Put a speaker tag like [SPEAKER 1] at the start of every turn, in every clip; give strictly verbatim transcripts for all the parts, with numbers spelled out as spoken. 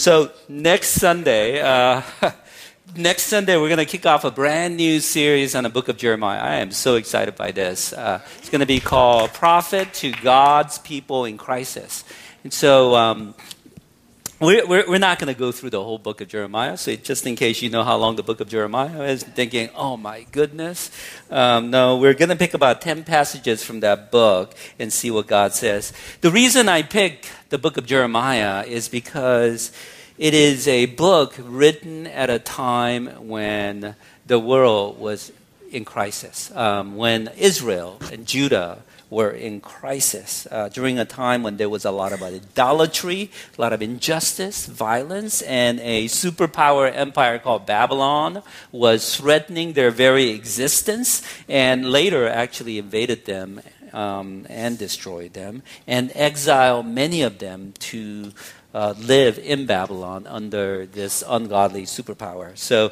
[SPEAKER 1] So next Sunday, uh, next Sunday we're going to kick off a brand new series on the book of Jeremiah. I am so excited by this. Uh, it's going to be called Prophet to God's People in Crisis. And so um, we're, we're, we're not going to go through the whole book of Jeremiah. So just in case you know how long the book of Jeremiah is, thinking, oh my goodness. Um, no, we're going to pick about ten passages from that book and see what God says. The reason I pick the book of Jeremiah is because it is a book written at a time when the world was in crisis, um, when Israel and Judah were in crisis, uh, during a time when there was a lot of idolatry, a lot of injustice, violence, and a superpower empire called Babylon was threatening their very existence, and later actually invaded them um, and destroyed them, and exiled many of them to Uh, live in Babylon under this ungodly superpower. So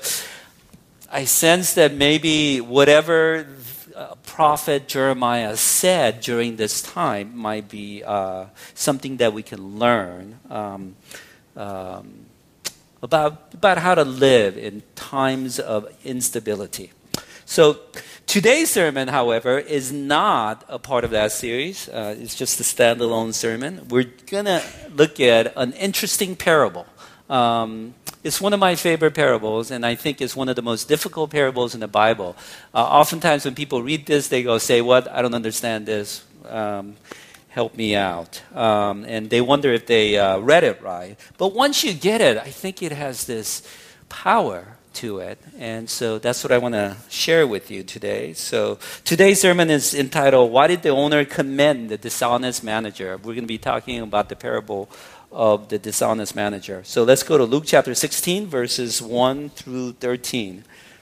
[SPEAKER 1] I sense that maybe whatever uh, prophet Jeremiah said during this time might be uh, something that we can learn um, um, about, about how to live in times of instability. So today's sermon, however, is not a part of that series. Uh, it's just a standalone sermon. We're going to look at an interesting parable. Um, it's one of my favorite parables, and I think it's one of the most difficult parables in the Bible. Uh, oftentimes when people read this, they go, say, what? I don't understand this. Um, help me out. Um, and they wonder if they uh, read it right. But once you get it, I think it has this power to it. And so that's what I want to share with you today. So today's sermon is entitled, Why Did the Owner Commend the Dishonest Manager? We're going to be talking about the parable of the dishonest manager. So let's go to Luke chapter sixteen, verses one through thirteen.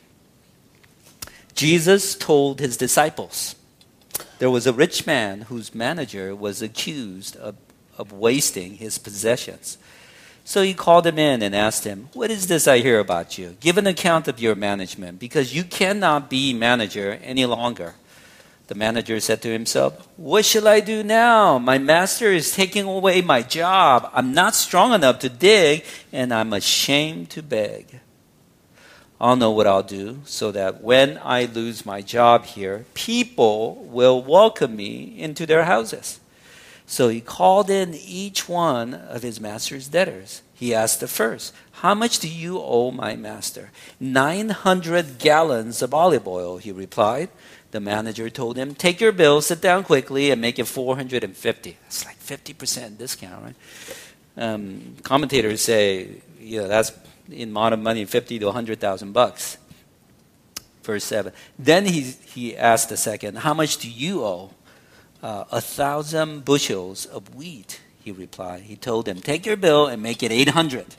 [SPEAKER 1] Jesus told his disciples, there was a rich man whose manager was accused of, of wasting his possessions. So he called him in and asked him, what is this I hear about you? Give an account of your management, because you cannot be manager any longer. The manager said to himself, what shall I do now? My master is taking away my job. I'm not strong enough to dig, and I'm ashamed to beg. I'll know what I'll do so that when I lose my job here, people will welcome me into their houses. So he called in each one of his master's debtors. He asked the first, how much do you owe my master? nine hundred gallons of olive oil, he replied. The manager told him, take your bill, sit down quickly, and make it four hundred fifty. That's like fifty percent discount, right? Um, commentators say, you know, that's in modern money, fifty to one hundred thousand bucks. Verse seven. Then he, he asked the second, how much do you owe? Uh, a thousand bushels of wheat, he replied. He told him, take your bill and make it eight hundred.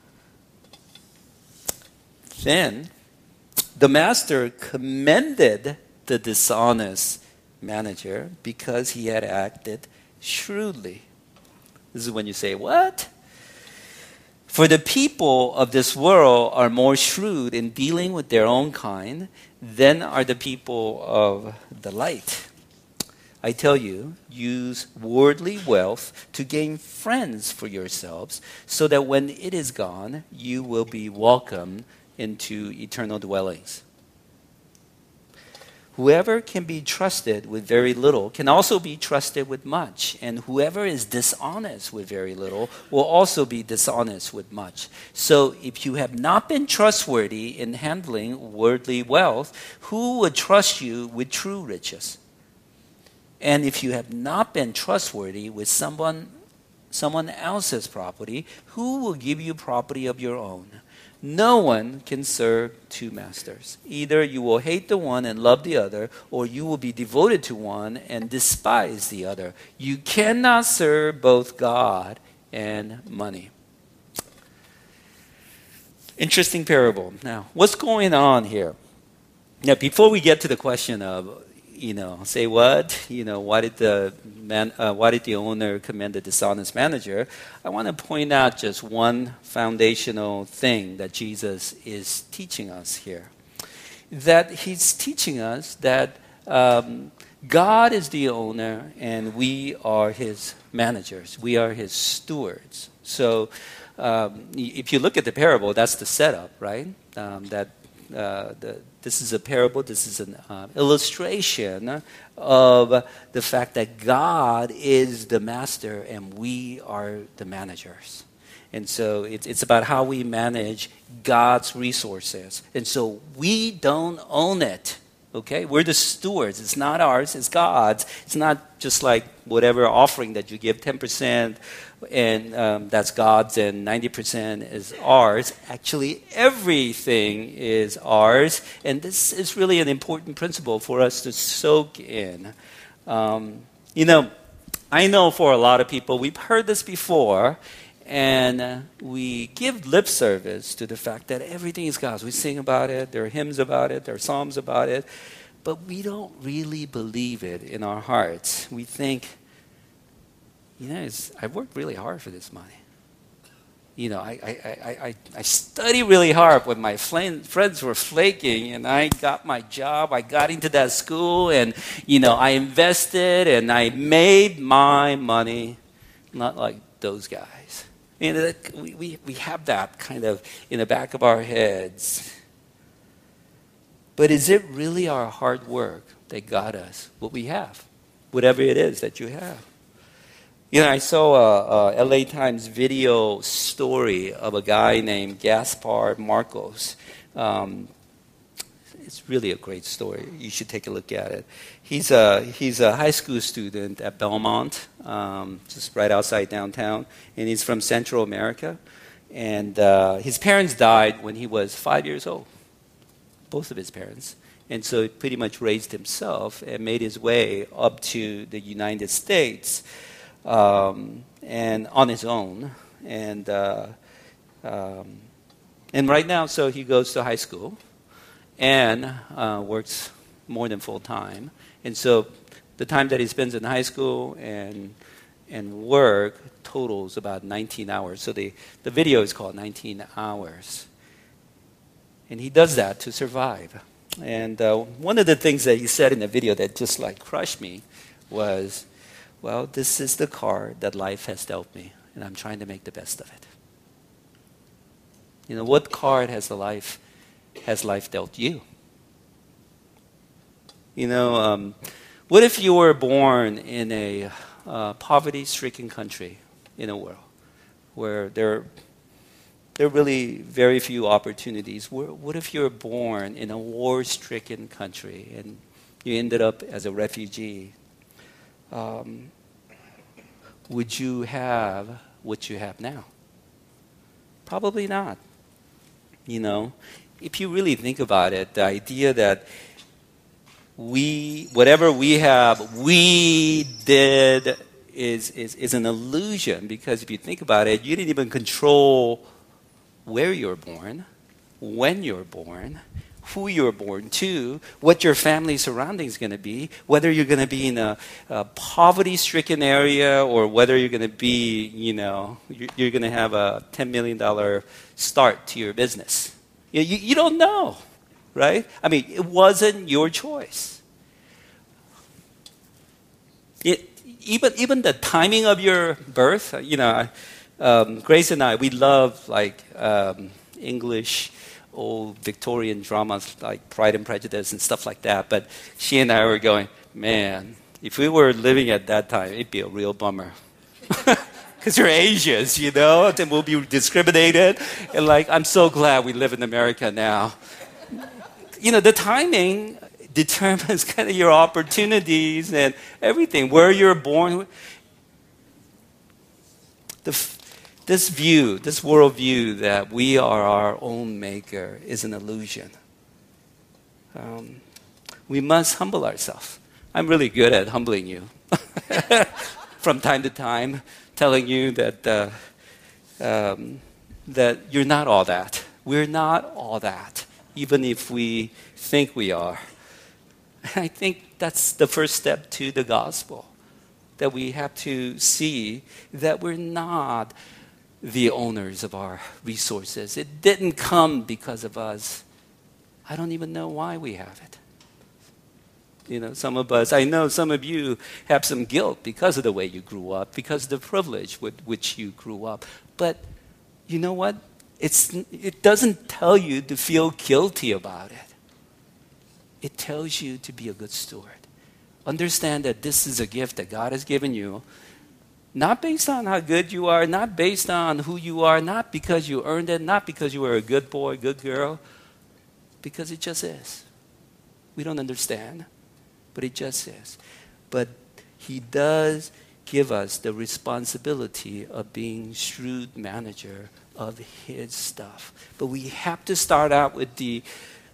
[SPEAKER 1] Then the master commended the dishonest manager because he had acted shrewdly. This is when you say, what? For the people of this world are more shrewd in dealing with their own kind than are the people of the light. I tell you, use worldly wealth to gain friends for yourselves, so that when it is gone, you will be welcomed into eternal dwellings. Whoever can be trusted with very little can also be trusted with much, and whoever is dishonest with very little will also be dishonest with much. So if you have not been trustworthy in handling worldly wealth, who would trust you with true riches? And if you have not been trustworthy with someone, someone else's property, who will give you property of your own? No one can serve two masters. Either you will hate the one and love the other, or you will be devoted to one and despise the other. You cannot serve both God and money. Interesting parable. Now, what's going on here? Now, before we get to the question of, you know, say what? You know, why did the man? Uh, why did the owner commend the dishonest manager? I want to point out just one foundational thing that Jesus is teaching us here. That he's teaching us that um, God is the owner and we are his managers. We are his stewards. So um, if you look at the parable, that's the setup, right? Um, that uh, the, this is a parable. This is an uh, illustration of the fact that God is the master and we are the managers. And so it's, it's about how we manage God's resources. And so we don't own it, okay? We're the stewards. It's not ours, it's God's. It's not just like whatever offering that you give, ten percent, and um, that's God's, and ninety percent is ours. Actually, everything is ours. And this is really an important principle for us to soak in. Um, you know, I know for a lot of people, we've heard this before, and uh, we give lip service to the fact that everything is God's. We sing about it, there are hymns about it, there are psalms about it, but we don't really believe it in our hearts. We think, you know, it's, I've worked really hard for this money. You know, I, I, I, I, I study really hard when my friends were flaking, and I got my job, I got into that school, and, you know, I invested, and I made my money, not like those guys. And we, we, we have that kind of in the back of our heads. But is it really our hard work that got us what we have? Whatever it is that you have. You know, I saw a, a L A Times video story of a guy named Gaspar Marcos. Um, it's really a great story. You should take a look at it. He's a, he's a high school student at Belmont, um, just right outside downtown, and he's from Central America. And uh, his parents died when he was five years old, both of his parents. And so he pretty much raised himself and made his way up to the United States um, and on his own. And uh, um, and right now, so he goes to high school and uh, works more than full time. And so the time that he spends in high school and and work totals about nineteen hours. So the, the video is called nineteen hours. And he does that to survive. And uh, one of the things that he said in the video that just like crushed me was, well, this is the card that life has dealt me, and I'm trying to make the best of it. You know, what card has the life has life dealt you? You know, um, what if you were born in a uh, poverty-stricken country in a world where there, there are really very few opportunities? What if you were born in a war-stricken country and you ended up as a refugee? Um, would you have what you have now? Probably not. You know, if you really think about it, the idea that we, whatever we have, we did is, is, is an illusion, because if you think about it, you didn't even control where you were born, when you were born, who you were born to, what your family surroundings are going to be, whether you're going to be in a, a poverty-stricken area or whether you're going to be, you know, you're, you're going to have a ten million dollars start to your business. You, you, you don't know, right? I mean, it wasn't your choice. It, even, even the timing of your birth, you know, um, Grace and I, we love like um, English old Victorian dramas like Pride and Prejudice and stuff like that. But she and I were going, man, if we were living at that time, it'd be a real bummer. Because we're Asians, you know, then we'll be discriminated. And like, I'm so glad we live in America now. You know, the timing determines kind of your opportunities and everything, where you're born. The This view, this worldview that we are our own maker is an illusion. Um, we must humble ourselves. I'm really good at humbling you from time to time, telling you that uh, um, that you're not all that. We're not all that, even if we think we are. I think that's the first step to the gospel, that we have to see that we're not the owners of our resources. It didn't come because of us. I don't even know why we have it. You know, some of us, I know some of you have some guilt because of the way you grew up, because of the privilege with which you grew up. But you know what? It's, it doesn't tell you to feel guilty about it. It tells you to be a good steward. Understand that this is a gift that God has given you, not based on how good you are, not based on who you are, not because you earned it, not because you were a good boy, good girl, because it just is. We don't understand, but it just is. But He does give us the responsibility of being shrewd manager of His stuff. But we have to start out with the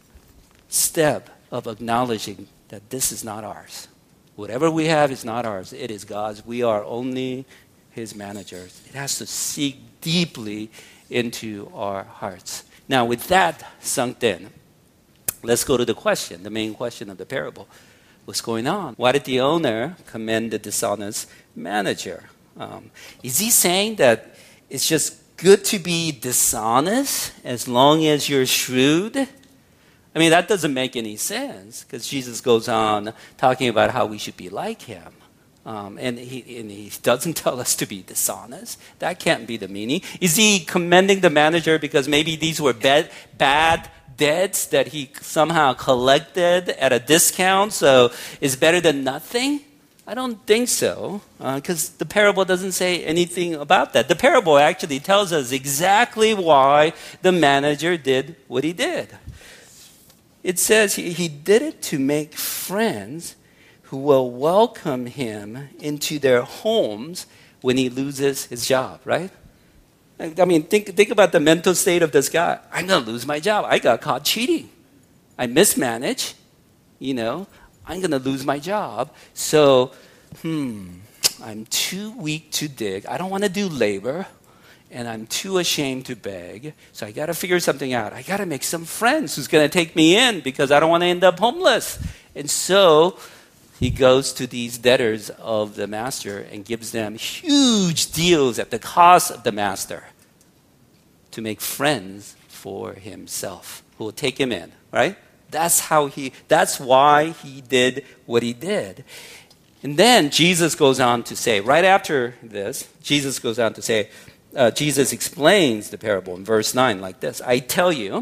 [SPEAKER 1] step of acknowledging that this is not ours. Whatever we have is not ours. It is God's. We are only His managers. It has to seek deeply into our hearts. Now, with that sunk in, let's go to the question, the main question of the parable. What's going on? Why did the owner commend the dishonest manager? Um, is he saying that it's just good to be dishonest as long as you're shrewd? I mean, that doesn't make any sense, because Jesus goes on talking about how we should be like Him. Um, and, he, and he doesn't tell us to be dishonest. That can't be the meaning. Is he commending the manager because maybe these were bad, bad debts that he somehow collected at a discount, so it's better than nothing? I don't think so, because uh, the parable doesn't say anything about that. The parable actually tells us exactly why the manager did what he did. It says he, he did it to make friends who will welcome him into their homes when he loses his job, right? I mean, think, think about the mental state of this guy. I'm going to lose my job. I got caught cheating. I mismanaged. You know, I'm going to lose my job. So, hmm, I'm too weak to dig. I don't want to do labor. And I'm too ashamed to beg. So I got to figure something out. I got to make some friends who's going to take me in because I don't want to end up homeless. And so he goes to these debtors of the master and gives them huge deals at the cost of the master to make friends for himself who will take him in, right? That's how he, that's why he did what he did. And then Jesus goes on to say, right after this, Jesus goes on to say, uh, Jesus explains the parable in verse nine like this. I tell you,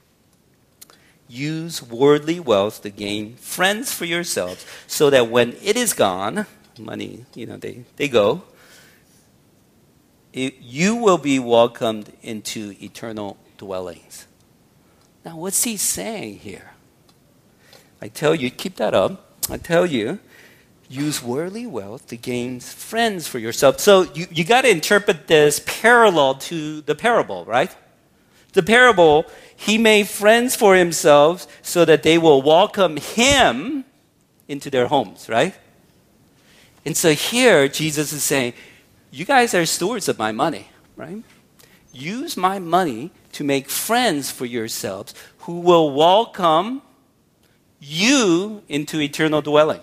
[SPEAKER 1] use worldly wealth to gain friends for yourselves, so that when it is gone, money, you know, they, they go, it, you will be welcomed into eternal dwellings. Now, what's he saying here? I tell you, keep that up. I tell you, use worldly wealth to gain friends for yourself. So you, you got to interpret this parallel to the parable, right? The parable, he made friends for himself so that they will welcome him into their homes, right? And so here, Jesus is saying, you guys are stewards of my money, right? Use my money to make friends for yourselves who will welcome you into eternal dwelling.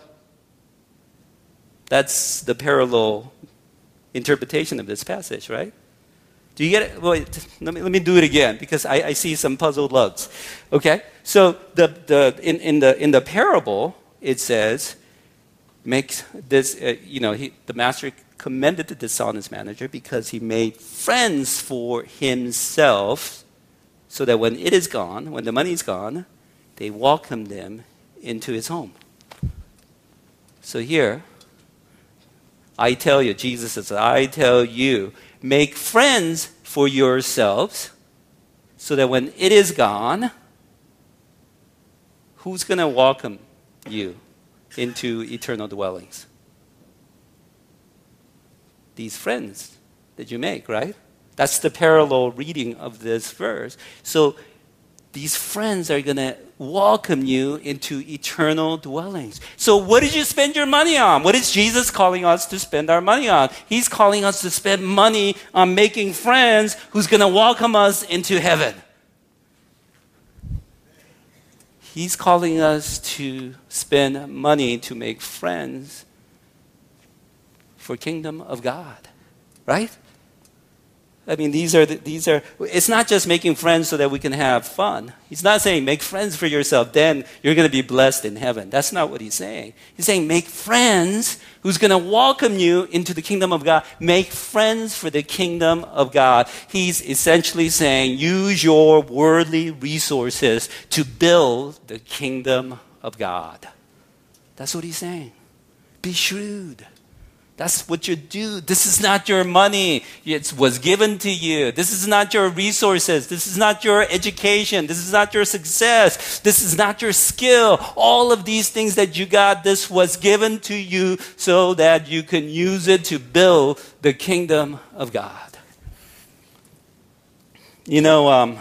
[SPEAKER 1] That's the parallel interpretation of this passage, right? Do you get it? Wait, let me let me do it again because I, I see some puzzled looks. Okay, so the the in, in the in the parable it says, makes this uh, you know he, the master commended the dishonest manager because he made friends for himself, so that when it is gone, when the money is gone, they welcomed him into his home. So here, I tell you, Jesus says, I tell you, make friends for yourselves so that when it is gone, who's going to welcome you into eternal dwellings? These friends that you make, right? That's the parallel reading of this verse. So these friends are going to welcome you into eternal dwellings. So what did you spend your money on? What is Jesus calling us to spend our money on? He's calling us to spend money on making friends who's going to welcome us into heaven. He's calling us to spend money to make friends for kingdom of God, right? I mean, these are, the, these are, it's not just making friends so that we can have fun. He's not saying make friends for yourself, then you're going to be blessed in heaven. That's not what he's saying. He's saying make friends who's going to welcome you into the kingdom of God. Make friends for the kingdom of God. He's essentially saying use your worldly resources to build the kingdom of God. That's what he's saying. Be shrewd. That's what you do. This is not your money. It was given to you. This is not your resources. This is not your education. This is not your success. This is not your skill. All of these things that you got, this was given to you so that you can use it to build the kingdom of God. You know, um,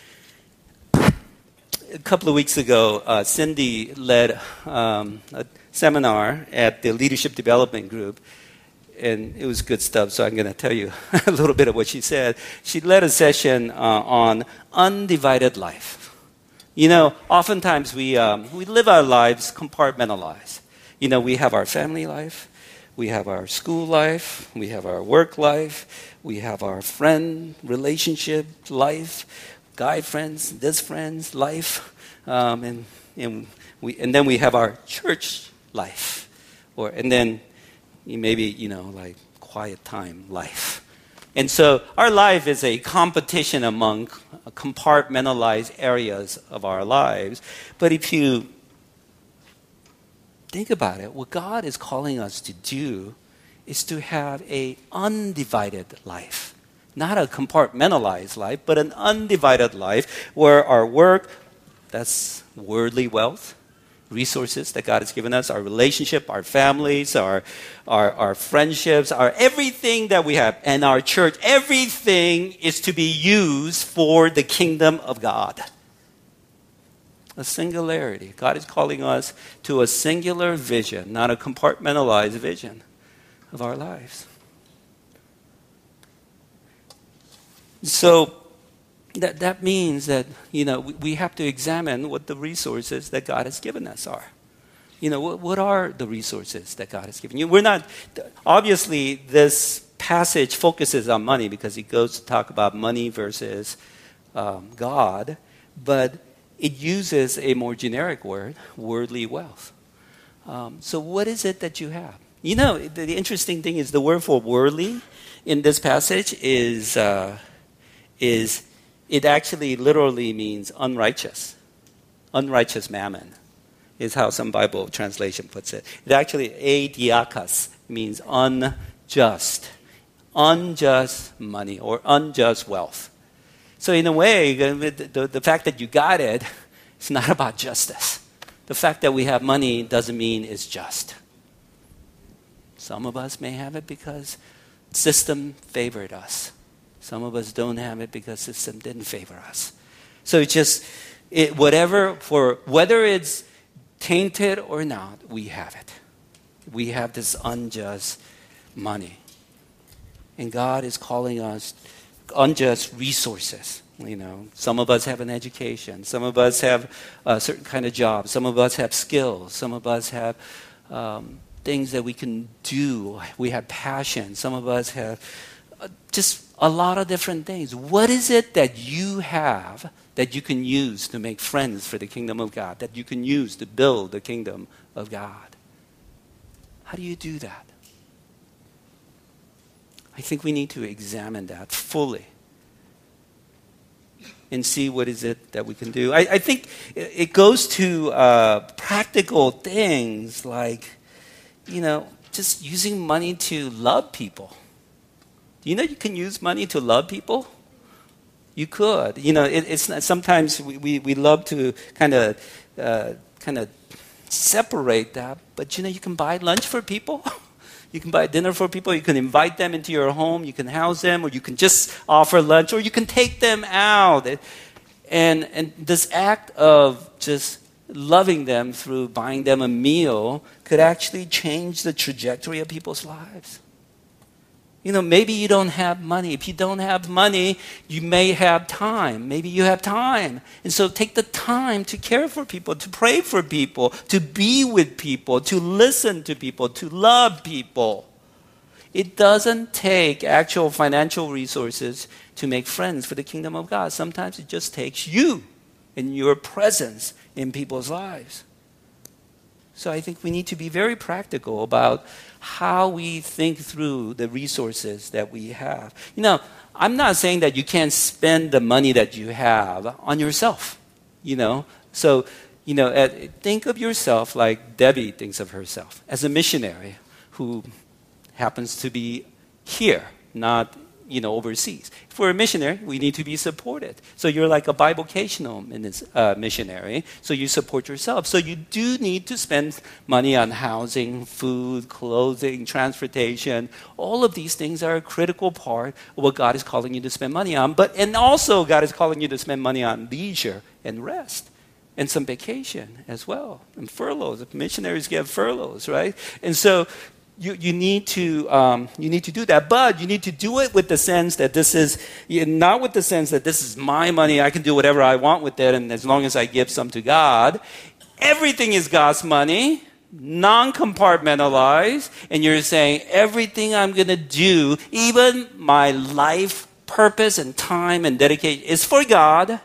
[SPEAKER 1] a couple of weeks ago, uh, Cindy led um, a seminar at the Leadership Development Group. And it was good stuff, so I'm going to tell you a little bit of what she said. She led a session uh, on undivided life. You know, oftentimes we, um, we live our lives compartmentalized. You know, we have our family life, we have our school life, we have our work life, we have our friend relationship life, guy friends, this friends life, um, and, and, we, and then we have our church life. Or, and then maybe, you know, like quiet time life. And so our life is a competition among compartmentalized areas of our lives. But if you think about it, what God is calling us to do is to have an undivided life. Not a compartmentalized life, but an undivided life where our work, that's worldly wealth, resources that God has given us, our relationship, our families, our, our, our friendships, our everything that we have, and our church, everything is to be used for the kingdom of God. A singularity. God is calling us to a singular vision, not a compartmentalized vision of our lives. So, That, that means that, you know, we, we have to examine what the resources that God has given us are. You know, what, what are the resources that God has given you? We're not, obviously, this passage focuses on money because it goes to talk about money versus um, God, but it uses a more generic word, worldly wealth. Um, so what is it that you have? You know, the, the interesting thing is the word for worldly in this passage is uh, is it actually literally means unrighteous. Unrighteous mammon is how some Bible translation puts it. It actually, adiakas, means unjust. Unjust money or unjust wealth. So in a way, the, the, the fact that you got it, it's not about justice. The fact that we have money doesn't mean it's just. Some of us may have it because the system favored us. Some of us don't have it because the system didn't favor us. So it's just, it, whatever, for whether it's tainted or not, we have it. We have this unjust money. And God is calling us unjust resources. You know, some of us have an education. Some of us have a certain kind of job. Some of us have skills. Some of us have um, things that we can do. We have passion. Some of us have uh, just a lot of different things. What is it that you have that you can use to make friends for the kingdom of God, that you can use to build the kingdom of God? How do you do that? I think we need to examine that fully and see what is it that we can do. I, I think it goes to uh, practical things like, you know, just using money to love people. Do you know you can use money to love people? You could. You know, it, it's not, sometimes we, we, we love to kind of uh, kind of separate that, but you know, you can buy lunch for people. You can buy dinner for people. You can invite them into your home. You can house them, or you can just offer lunch, or you can take them out. And and this act of just loving them through buying them a meal could actually change the trajectory of people's lives. You know, maybe you don't have money. If you don't have money, you may have time. Maybe you have time. And so take the time to care for people, to pray for people, to be with people, to listen to people, to love people. It doesn't take actual financial resources to make friends for the kingdom of God. Sometimes it just takes you and your presence in people's lives. So I think we need to be very practical about how we think through the resources that we have. You know, I'm not saying that you can't spend the money that you have on yourself, you know. So, you know, uh, think of yourself like Debbie thinks of herself, as a missionary who happens to be here, not, you know, overseas. If we're a missionary, we need to be supported. So you're like a bivocational uh, missionary, so you support yourself. So you do need to spend money on housing, food, clothing, transportation. All of these things are a critical part of what God is calling you to spend money on. But and also God is calling you to spend money on leisure and rest. And some vacation as well. And furloughs. Missionaries get furloughs, right? And so You, you need to um, you need to do that, but you need to do it with the sense that this is not with the sense that this is my money. I can do whatever I want with it, and as long as I give some to God, everything is God's money, non-compartmentalized, and you're saying everything I'm going to do, even my life purpose and time and dedication, is for God.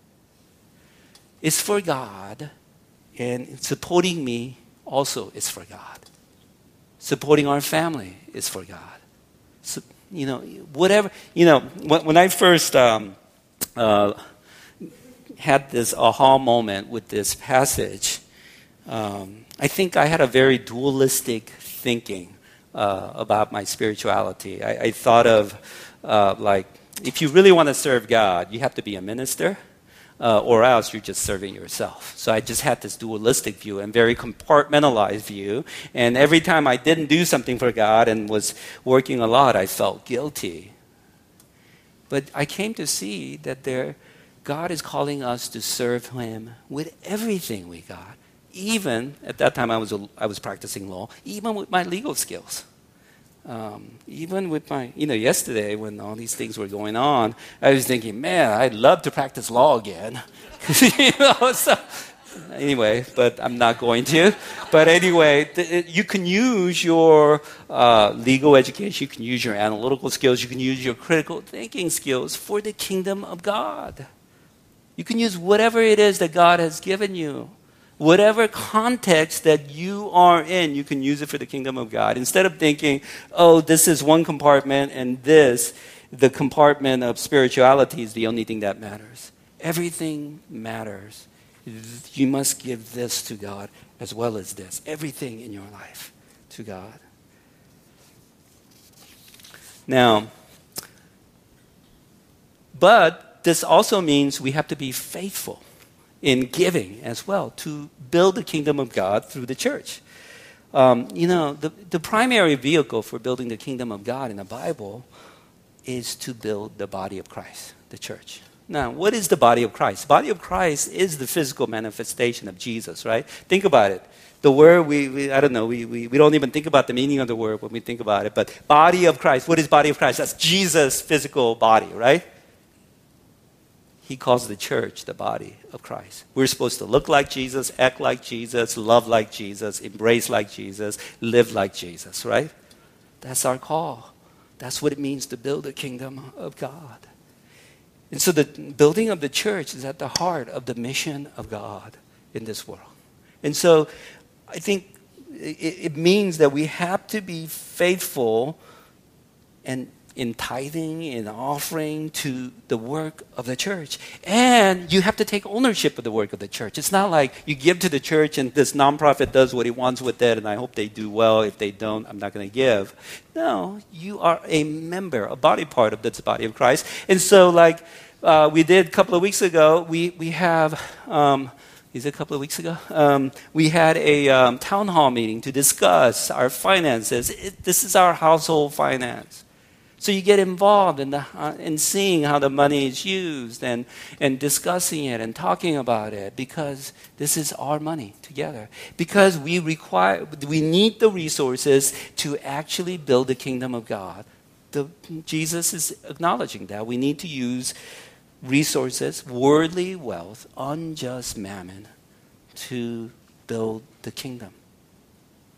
[SPEAKER 1] Is for God, and supporting me also is for God. Supporting our family is for God. So, you know, whatever, you know, when, when I first um, uh, had this aha moment with this passage, um, I think I had a very dualistic thinking uh, about my spirituality. I, I thought of, uh, like, if you really want to serve God, you have to be a minister. Uh, or else you're just serving yourself. So I just had this dualistic view and very compartmentalized view. And every time I didn't do something for God and was working a lot, I felt guilty. But I came to see that there, God is calling us to serve Him with everything we got. Even, at that time I was, I was practicing law, even with my legal skills. Um, even with my, you know, yesterday when all these things were going on, I was thinking, man, I'd love to practice law again. you know, so anyway, but I'm not going to. But anyway, th- you can use your uh, legal education, you can use your analytical skills, you can use your critical thinking skills for the kingdom of God. You can use whatever it is that God has given you. Whatever context that you are in, you can use it for the kingdom of God. Instead of thinking, oh, this is one compartment and this, the compartment of spirituality is the only thing that matters. Everything matters. You must give this to God as well as this. Everything in your life to God. Now, but this also means we have to be faithful in giving as well to build the kingdom of God through the church. Um, you know, the, the primary vehicle for building the kingdom of God in the Bible is to build the body of Christ, the church. Now, what is the body of Christ? The body of Christ is the physical manifestation of Jesus, right? Think about it. The word, we, we I don't know, we, we, we don't even think about the meaning of the word when we think about it, but body of Christ, what is body of Christ? That's Jesus' physical body, right? He calls the church the body of Christ. We're supposed to look like Jesus, act like Jesus, love like Jesus, embrace like Jesus, live like Jesus, right? That's our call. That's what it means to build the kingdom of God. And so the building of the church is at the heart of the mission of God in this world. And so I think it, it means that we have to be faithful and in tithing, in offering to the work of the church. And you have to take ownership of the work of the church. It's not like you give to the church and this nonprofit does what he wants with it and I hope they do well. If they don't, I'm not going to give. No, you are a member, a body part of this body of Christ. And so like uh, we did a couple of weeks ago, we, we have... Um, Is it a couple of weeks ago? Um, we had a um, town hall meeting to discuss our finances. It, this is our household finance. So you get involved in, the, uh, in seeing how the money is used and, and discussing it and talking about it because this is our money together. Because we require, we need the resources to actually build the kingdom of God. The, Jesus is acknowledging that. We need to use resources, worldly wealth, unjust mammon to build the kingdom.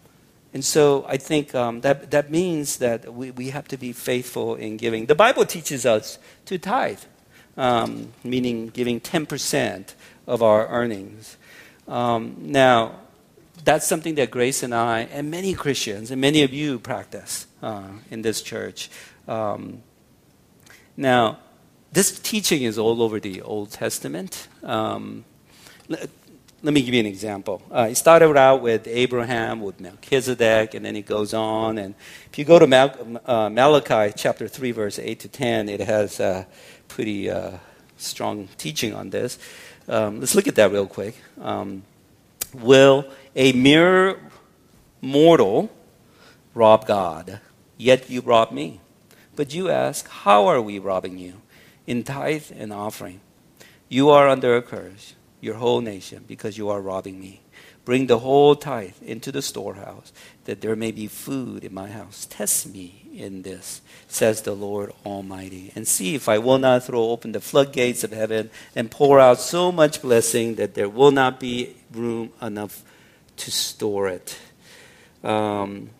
[SPEAKER 1] And so I think um, that, that means that we, we have to be faithful in giving. The Bible teaches us to tithe, um, meaning giving ten percent of our earnings. Um, now, that's something that Grace and I and many Christians and many of you practice uh, in this church. Um, now, this teaching is all over the Old Testament. Um, let, let me give you an example. Uh, it started out with Abraham, with Melchizedek, and then it goes on. And if you go to Mal- uh, Malachi chapter three, verse eight to ten, it has a pretty uh, strong teaching on this. Um, let's look at that real quick. Um, will a mere mortal rob God? Yet you rob me. But you ask, how are we robbing you? In tithe and offering. You are under a curse, your whole nation, because you are robbing me. Bring the whole tithe into the storehouse, that there may be food in my house. Test me in this, says the Lord Almighty, and see if I will not throw open the floodgates of heaven and pour out so much blessing that there will not be room enough to store it. Um,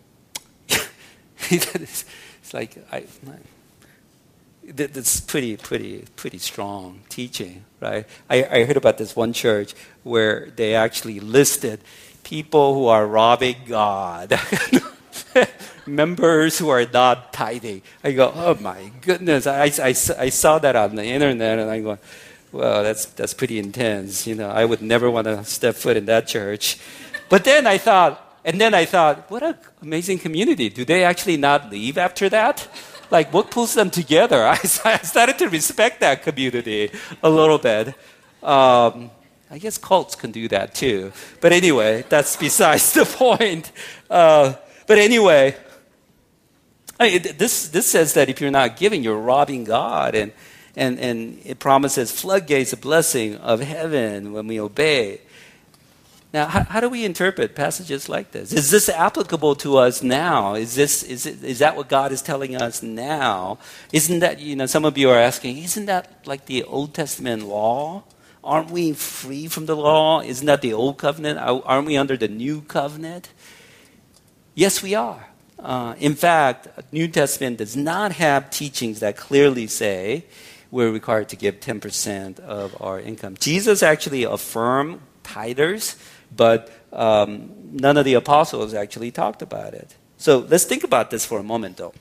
[SPEAKER 1] it's like I. That's pretty, pretty, pretty strong teaching, right? I, I heard about this one church where they actually listed people who are robbing God, members who are not tithing. I go, oh my goodness! I, I, I saw that on the internet, and I go, well, that's that's pretty intense. You know, I would never want to step foot in that church. But then I thought, and then I thought, what an amazing community! Do they actually not leave after that? Like, what pulls them together? I, I started to respect that community a little bit. Um, I guess cults can do that too. But anyway, that's besides the point. Uh, but anyway, I mean, this this says that if you're not giving, you're robbing God. And, and, and it promises floodgates of blessing of heaven when we obey. Now, how, how do we interpret passages like this? Is this applicable to us now? Is this is it, is that what God is telling us now? Isn't that, you know, some of you are asking, isn't that like the Old Testament law? Aren't we free from the law? Isn't that the old covenant? Aren't we under the new covenant? Yes, we are. Uh, in fact, New Testament does not have teachings that clearly say we're required to give ten percent of our income. Jesus actually affirmed tithers, but um, none of the apostles actually talked about it. So let's think about this for a moment, though.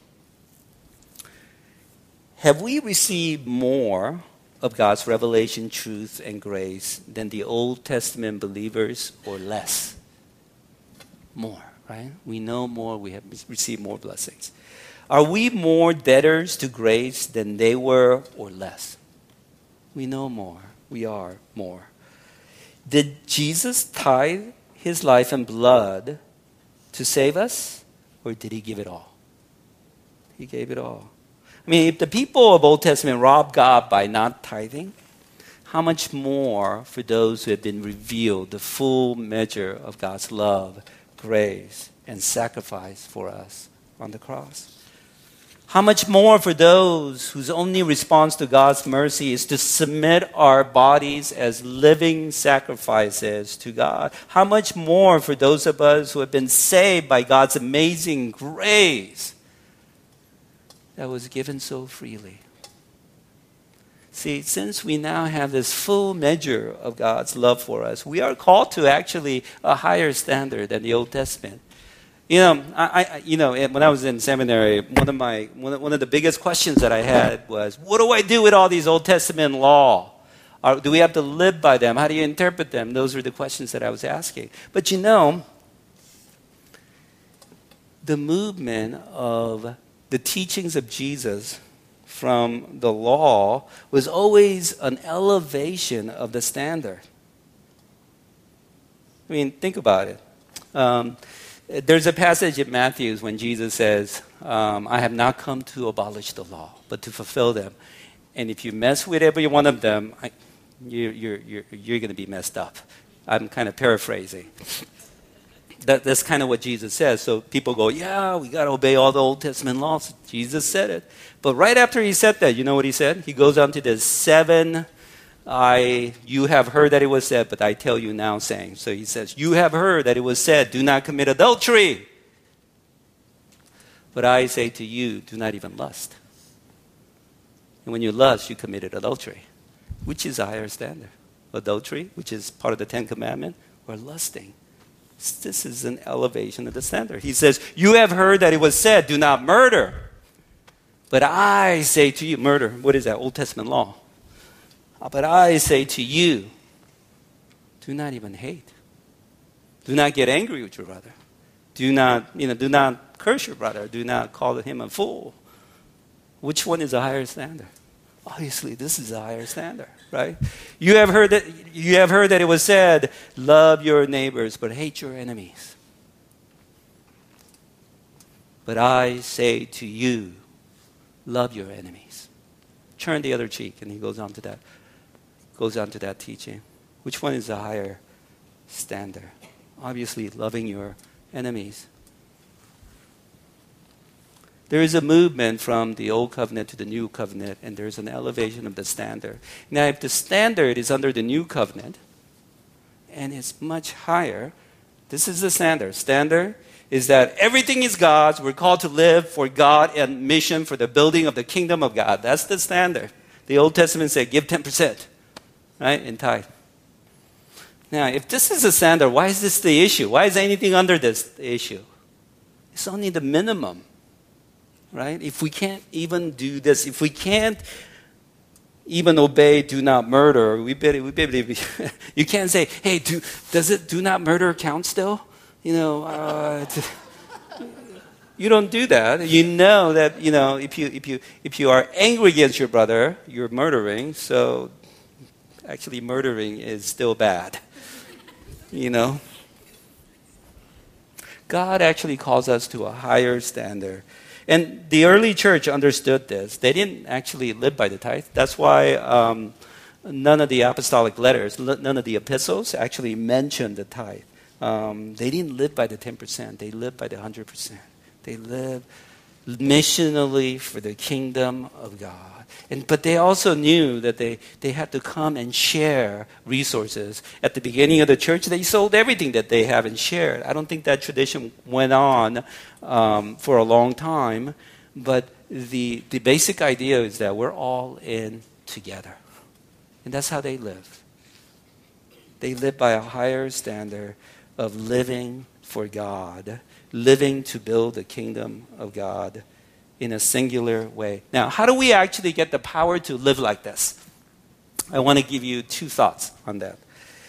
[SPEAKER 1] Have we received more of God's revelation, truth, and grace than the Old Testament believers, or less? More, right? We know more, we have received more blessings. Are we more debtors to grace than they were, or less? We know more. We are more. Did Jesus tithe his life and blood to save us, or did he give it all? He gave it all. I mean, if the people of Old Testament robbed God by not tithing, how much more for those who have been revealed the full measure of God's love, grace, and sacrifice for us on the cross? How much more for those whose only response to God's mercy is to submit our bodies as living sacrifices to God? How much more for those of us who have been saved by God's amazing grace that was given so freely? See, since we now have this full measure of God's love for us, we are called to actually a higher standard than the Old Testament. You know, I, I, you know, when I was in seminary, one of my one of, one of the biggest questions that I had was, what do I do with all these Old Testament law? Are, do we have to live by them? How do you interpret them? Those were the questions that I was asking. But you know, the movement of the teachings of Jesus from the law was always an elevation of the standard. I mean, think about it. Um, There's a passage in Matthew when Jesus says, um, I have not come to abolish the law, but to fulfill them. And if you mess with every one of them, I, you, you're, you're, you're going to be messed up. I'm kind of paraphrasing. That, that's kind of what Jesus says. So people go, yeah, we got to obey all the Old Testament laws. Jesus said it. But right after he said that, you know what he said? He goes on to the seven I, you have heard that it was said, but I tell you now saying. So he says, you have heard that it was said, do not commit adultery. But I say to you, do not even lust. And when you lust, you committed adultery. Which is a higher standard? Adultery, which is part of the Ten Commandments, or lusting? This is an elevation of the standard. He says, you have heard that it was said, do not murder. But I say to you, murder, what is that? Old Testament law. But I say to you, do not even hate. Do not get angry with your brother. Do not, you know, do not curse your brother. Do not call him a fool. Which one is a higher standard? Obviously, this is a higher standard, right? You have heard that you have heard that it was said, love your neighbors, but hate your enemies. But I say to you, love your enemies. Turn the other cheek, and he goes on to that. Goes on to that teaching. Which one is a higher standard? Obviously, loving your enemies. There is a movement from the old covenant to the new covenant, and there's an elevation of the standard. Now, if the standard is under the new covenant, and it's much higher, this is the standard. Standard is that everything is God's. We're called to live for God and mission for the building of the kingdom of God. That's the standard. The Old Testament said, give ten percent, right, in tithe. Now, if this is the standard, why is this the issue? Why is anything under this the issue? It's only the minimum. Right? If we can't even do this, if we can't even obey do not murder, we better, we better, you can't say, hey, do, does it do not murder count still? You know, uh, you don't do that. You know that, you know, if you, if you, if you are angry against your brother, you're murdering. So actually murdering is still bad. You know? God actually calls us to a higher standard. And the early church understood this. They didn't actually live by the tithe. That's why um, none of the apostolic letters, none of the epistles actually mention the tithe. Um, they didn't live by the ten percent. They lived by the one hundred percent. They lived missionally for the kingdom of God. And, but they also knew that they, they had to come and share resources. At the beginning of the church, they sold everything that they have and shared. I don't think that tradition went on um, for a long time. But the, the basic idea is that we're all in together. And that's how they live. They live by a higher standard of living for God, living to build the kingdom of God in a singular way. Now, how do we actually get the power to live like this? I want to give you two thoughts on that.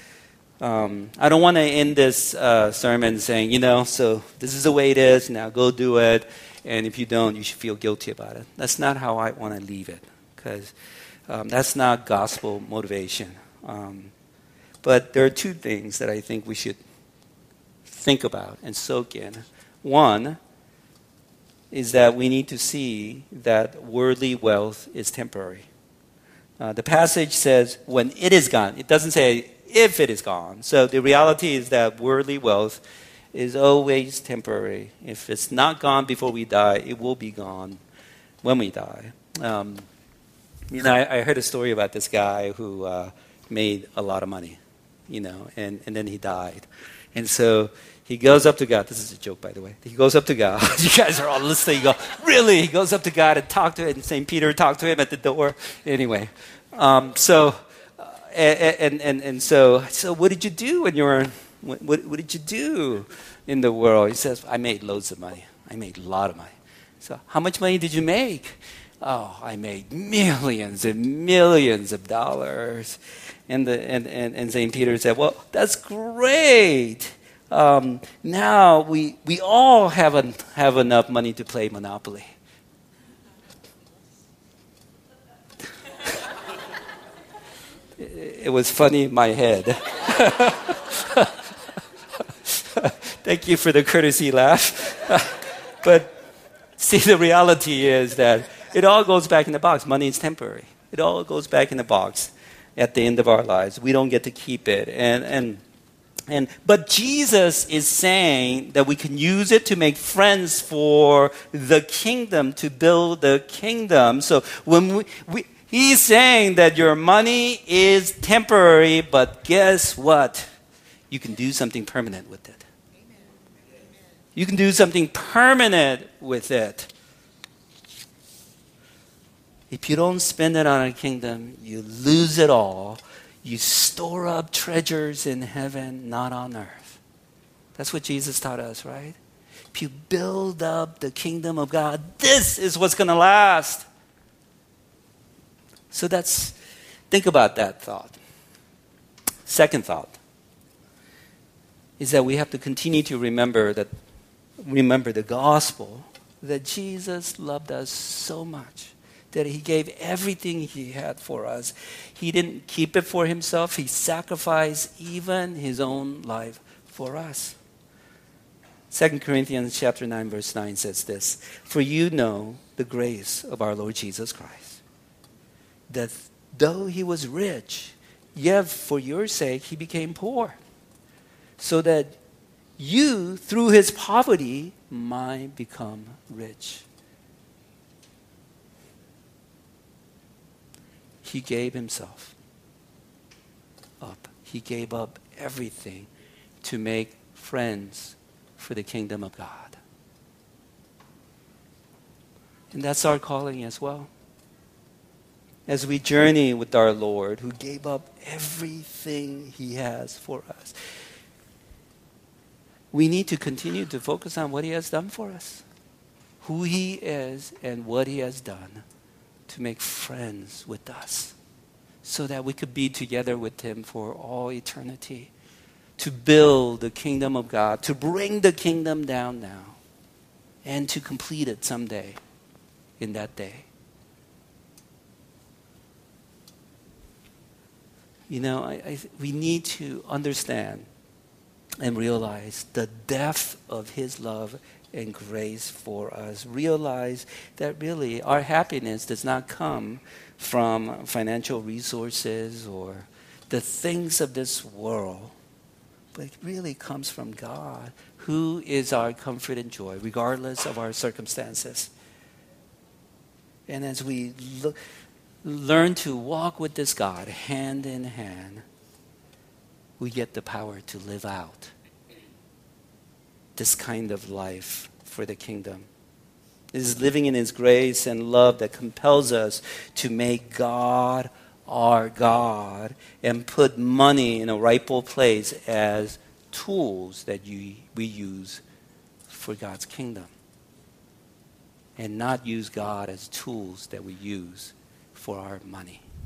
[SPEAKER 1] Um, I don't want to end this uh, sermon saying, you know, so this is the way it is, now go do it, and if you don't, you should feel guilty about it. That's not how I want to leave it, because um, that's not gospel motivation. Um, but there are two things that I think we should think about and soak in. One is that we need to see that worldly wealth is temporary. Uh, the passage says, when it is gone. It doesn't say if it is gone. So the reality is that worldly wealth is always temporary. If it's not gone before we die, it will be gone when we die. Um, you know, I, I heard a story about this guy who uh, made a lot of money, you know, and, and then he died. And so he goes up to God. This is a joke, by the way. He goes up to God. You guys are all listening. You go, really? He goes up to God and talked to him. And Saint Peter talked to him at the door. Anyway, um, so uh, and, and and so so what did you do when you were? What, what what did you do in the world? He says, I made loads of money. I made a lot of money. So how much money did you make? Oh, I made millions and millions of dollars. And the and and, and Saint Peter said, well, that's great. Um, now we we all have an, have enough money to play Monopoly. it, it was funny in my head. Thank you for the courtesy laugh. But see, the reality is that it all goes back in the box. Money is temporary. It all goes back in the box at the end of our lives. We don't get to keep it. And and and but Jesus is saying that we can use it to make friends for the kingdom, to build the kingdom. So when we, we he's saying that your money is temporary, but guess what? You can do something permanent with it. You can do something permanent with it. If you don't spend it on a kingdom, you lose it all. You store up treasures in heaven, not on earth. That's what Jesus taught us, right? If you build up the kingdom of God, this is what's going to last. So that's, think about that thought. Second thought is that we have to continue to remember that, remember the gospel, that Jesus loved us so much that he gave everything he had for us. He didn't keep it for himself. He sacrificed even his own life for us. Second Corinthians chapter nine, verse nine says this, "For you know the grace of our Lord Jesus Christ, that though he was rich, yet for your sake he became poor, so that you, through his poverty, might become rich." He gave himself up. He gave up everything to make friends for the kingdom of God. And that's our calling as well. As we journey with our Lord, who gave up everything he has for us, we need to continue to focus on what he has done for us, who he is and what he has done to make friends with us so that we could be together with him for all eternity, to build the kingdom of God, to bring the kingdom down now, and to complete it someday in that day. You know, I, I, we need to understand and realize the depth of his love and grace for us. Realize that really our happiness does not come from financial resources or the things of this world, but it really comes from God, who is our comfort and joy, regardless of our circumstances. And as we look, learn to walk with this God hand in hand, we get the power to live out this kind of life for the kingdom. It is living in his grace and love that compels us to make God our God and put money in a rightful place as tools that you, we use for God's kingdom, and not use God as tools that we use for our money.